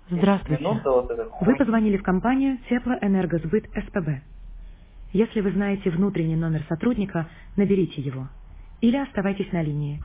Здравствуйте. минуты вот этот Вы хуй. позвонили в компанию Теплоэнергосбыт СПБ. Если вы знаете внутренний номер сотрудника, наберите его. Или оставайтесь на линии.